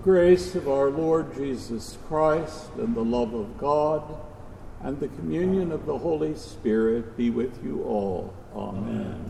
grace of our Lord Jesus Christ and the love of God and the communion of the Holy Spirit be with you all. Amen.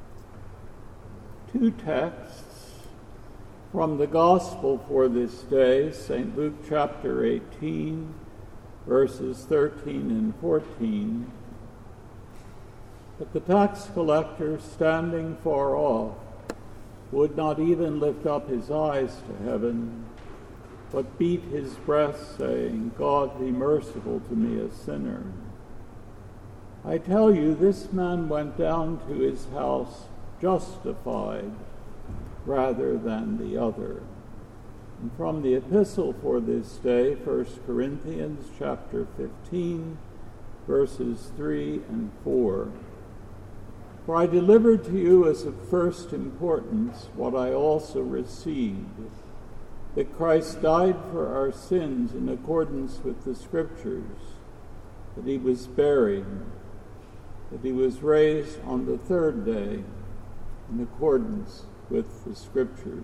Two texts from the Gospel for this day, St. Luke chapter 18, verses 13 and 14. But the tax collector, standing far off, would not even lift up his eyes to heaven, but beat his breast, saying, God, be merciful to me, a sinner. I tell you, this man went down to his house justified rather than the other. And from the epistle for this day, 1 Corinthians chapter 15, verses 3 and 4. For I delivered to you as of first importance what I also received, that Christ died for our sins in accordance with the Scriptures, that he was buried, that he was raised on the third day in accordance with the Scriptures.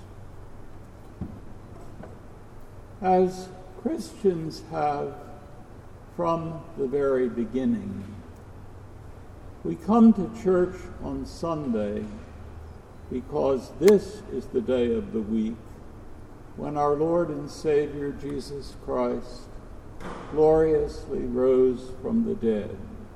As Christians have from the very beginning, we come to church on Sunday because this is the day of the week when our Lord and Savior Jesus Christ gloriously rose from the dead.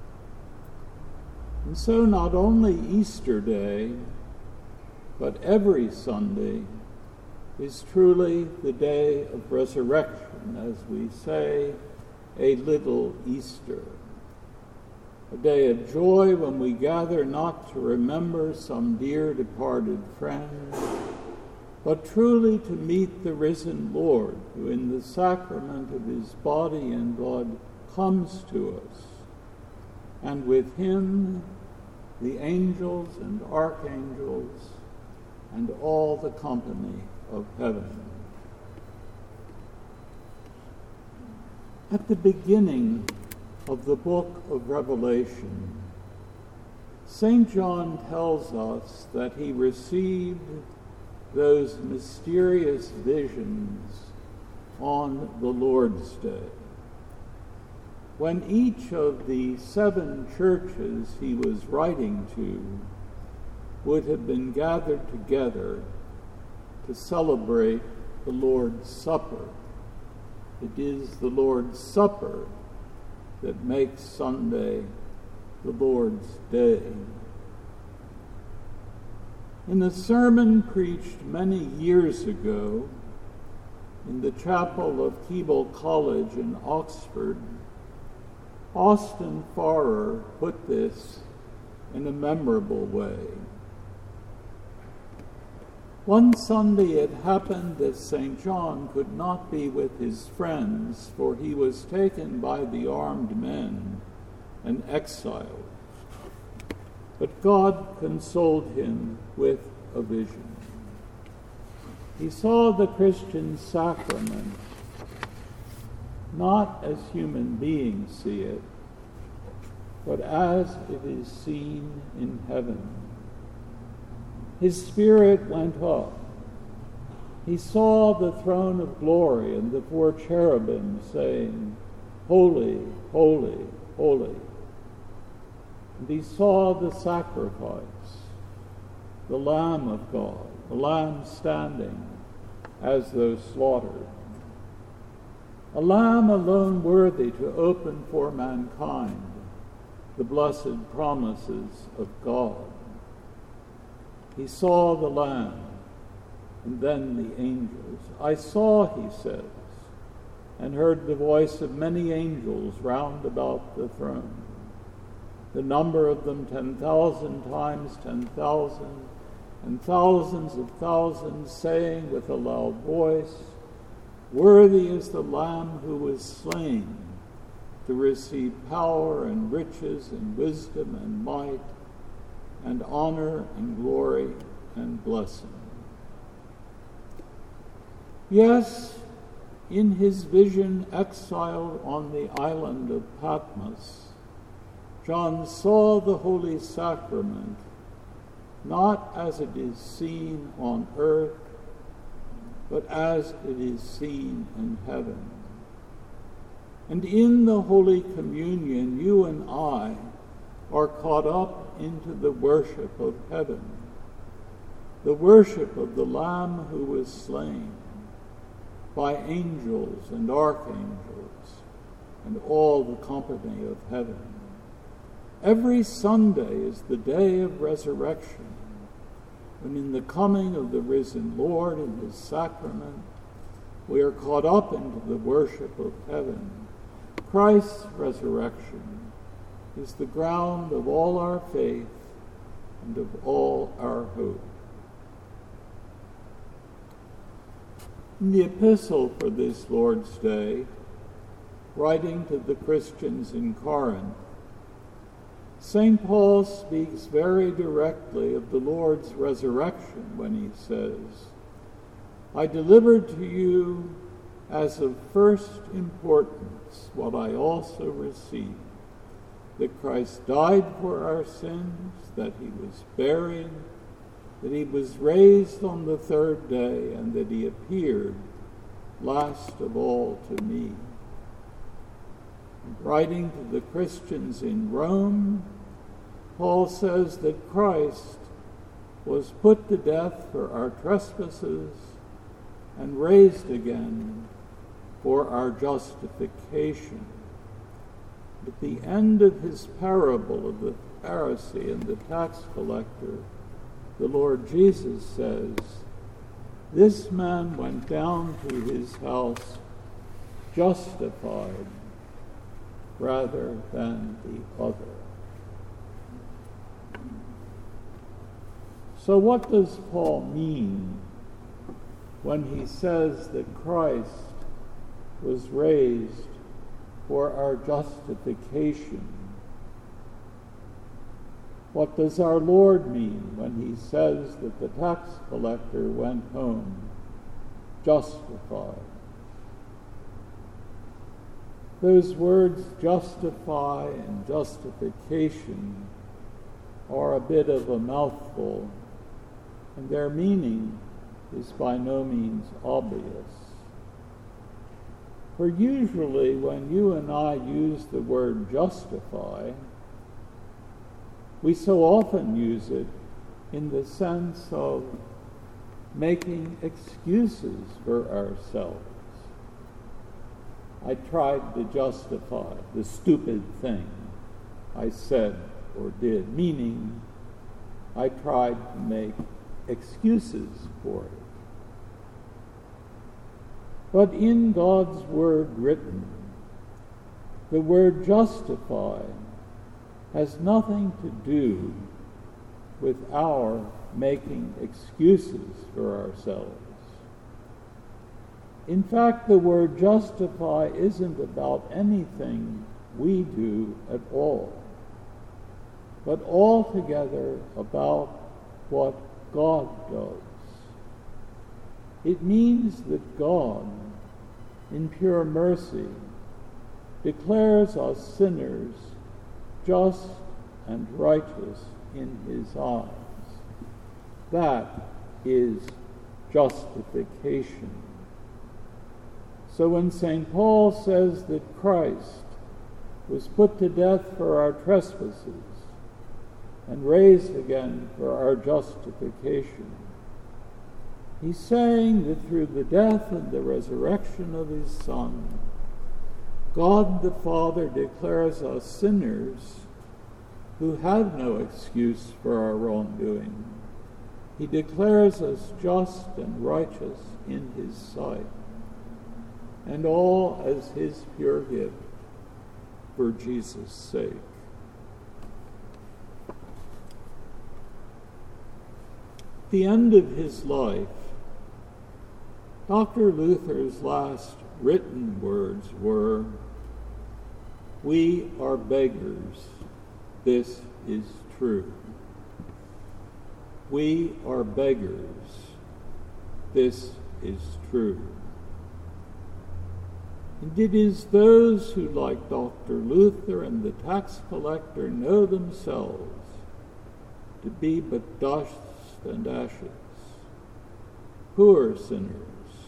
And so not only Easter Day, but every Sunday is truly the day of resurrection, as we say, a little Easter. A day of joy when we gather not to remember some dear departed friend, but truly to meet the risen Lord, who in the sacrament of his body and blood comes to us, and with him the angels and archangels and all the company of heaven. At the beginning of the book of Revelation, St. John tells us that he received those mysterious visions on the Lord's Day, when each of the 7 churches he was writing to would have been gathered together to celebrate the Lord's Supper. It is the Lord's Supper that makes Sunday the Lord's Day. In a sermon preached many years ago in the chapel of Keble College in Oxford, Austin Farrer put this in a memorable way. One Sunday it happened that St. John could not be with his friends, for he was taken by the armed men and exiled. But God consoled him with a vision. He saw the Christian sacrament not as human beings see it, but as it is seen in heaven. His spirit went up. He saw the throne of glory and the 4 cherubim saying, Holy, holy, holy. And he saw the sacrifice, the Lamb of God, the Lamb standing as though slaughtered. A Lamb alone worthy to open for mankind the blessed promises of God. He saw the Lamb, and then the angels. I saw, he says, and heard the voice of many angels round about the throne, the number of them 10,000 times 10,000, and thousands of thousands, saying with a loud voice, Worthy is the Lamb who was slain to receive power and riches and wisdom and might and honor and glory and blessing. Yes, in his vision exiled on the island of Patmos, John saw the Holy Sacrament not as it is seen on earth, but as it is seen in heaven. And in the Holy Communion, you and I are caught up into the worship of heaven, the worship of the Lamb who was slain by angels and archangels and all the company of heaven. Every Sunday is the day of resurrection, when in the coming of the risen Lord in his sacrament, we are caught up into the worship of heaven. Christ's resurrection is the ground of all our faith and of all our hope. In the epistle for this Lord's Day, writing to the Christians in Corinth, St. Paul speaks very directly of the Lord's resurrection when he says, "I delivered to you as of first importance what I also received, that Christ died for our sins, that he was buried, that he was raised on the third day, and that he appeared last of all to me." And writing to the Christians in Rome, Paul says that Christ was put to death for our trespasses and raised again for our justification. At the end of his parable of the Pharisee and the tax collector, the Lord Jesus says, "This man went down to his house justified rather than the other." So what does Paul mean when he says that Christ was raised for our justification? What does our Lord mean when he says that the tax collector went home justified? Those words justify and justification are a bit of a mouthful, and their meaning is by no means obvious. For usually when you and I use the word justify, we so often use it in the sense of making excuses for ourselves. I tried to justify the stupid thing I said or did, meaning I tried to make excuses for it. But in God's word written, the word justify has nothing to do with our making excuses for ourselves. In fact, the word justify isn't about anything we do at all, but altogether about what God does. It means that God, in pure mercy, declares us sinners just and righteous in his eyes. That is justification. So when St. Paul says that Christ was put to death for our trespasses and raised again for our justification, he's saying that through the death and the resurrection of his Son, God the Father declares us sinners who have no excuse for our wrongdoing. He declares us just and righteous in his sight, and all as his pure gift for Jesus' sake. At the end of his life, Dr. Luther's last written words were, "We are beggars, this is true. We are beggars, this is true." And it is those who, like Dr. Luther and the tax collector, know themselves to be but dust and ashes, poor sinners,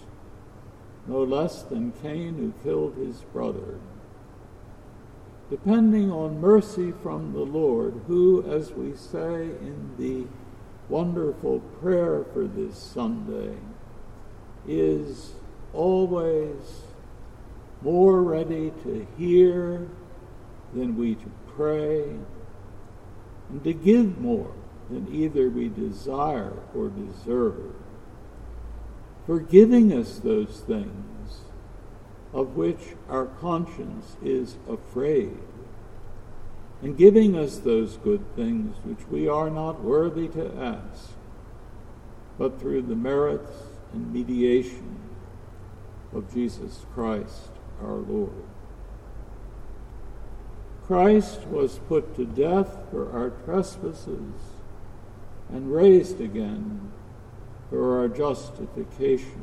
no less than Cain who killed his brother. Depending on mercy from the Lord, who, as we say in the wonderful prayer for this Sunday, is always more ready to hear than we to pray, and to give more than either we desire or deserve, for giving us those things of which our conscience is afraid, and giving us those good things which we are not worthy to ask, but through the merits and mediation of Jesus Christ our Lord. Christ was put to death for our trespasses and raised again for our justification.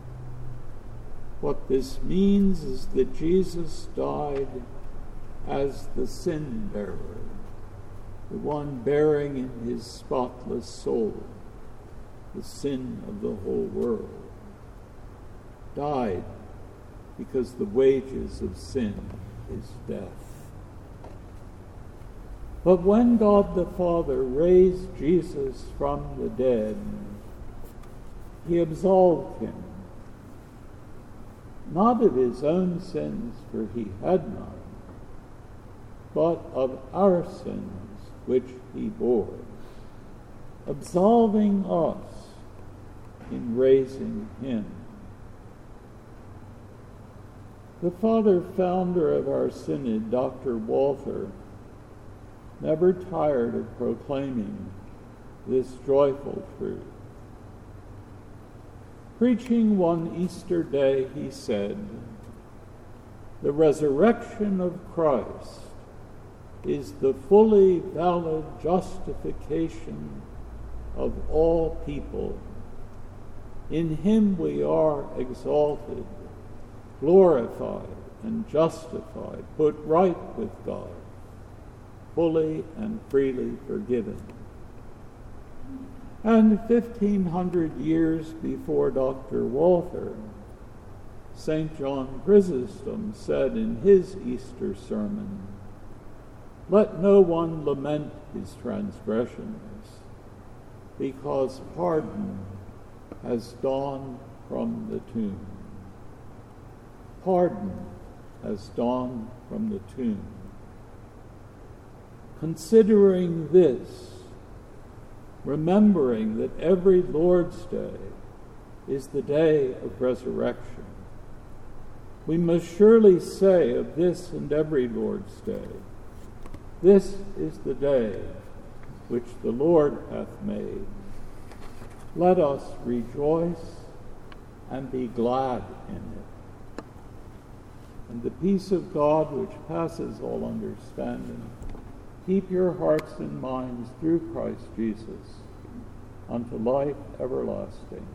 What this means is that Jesus died as the sin bearer, the one bearing in his spotless soul the sin of the whole world. Died because the wages of sin is death. But when God the Father raised Jesus from the dead, he absolved him, not of his own sins, for he had none, but of our sins which he bore, absolving us in raising him. The father-founder of our synod, Dr. Walther, never tired of proclaiming this joyful truth. Preaching one Easter day, he said, "The resurrection of Christ is the fully valid justification of all people. In him we are exalted, glorified, and justified, put right with God, fully and freely forgiven." And 1,500 years before Dr. Walther, St. John Chrysostom said in his Easter sermon, "Let no one lament his transgressions, because pardon has dawned from the tomb." Pardon has dawned from the tomb. Considering this, remembering that every Lord's Day is the day of resurrection, we must surely say of this and every Lord's Day, "This is the day which the Lord hath made. Let us rejoice and be glad in it." And the peace of God, which passes all understanding, keep your hearts and minds through Christ Jesus unto life everlasting.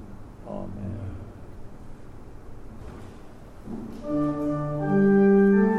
Amen.